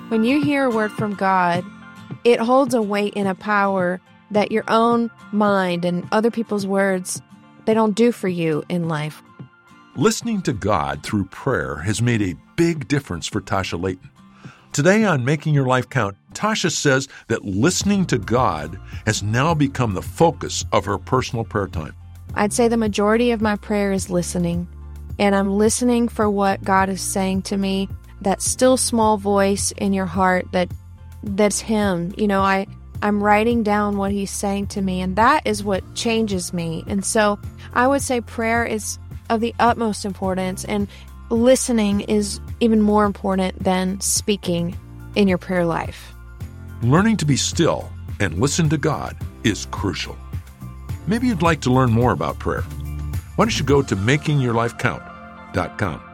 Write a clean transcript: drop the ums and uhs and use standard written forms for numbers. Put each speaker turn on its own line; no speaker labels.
When you hear a word from God, it holds a weight and a power that your own mind and other people's words, they don't do for you in life.
Listening to God through prayer has made a big difference for Tasha Layton. Today on Making Your Life Count, Tasha says that listening to God has now become the focus of her personal prayer time.
I'd say the majority of my prayer is listening, and I'm listening for what God is saying to me, that still small voice in your heart that's Him. I'm writing down what He's saying to me, and that is what changes me. And so I would say prayer is of the utmost importance, and listening is even more important than speaking in your prayer life.
Learning to be still and listen to God is crucial. Maybe you'd like to learn more about prayer. Why don't you go to makingyourlifecount.com.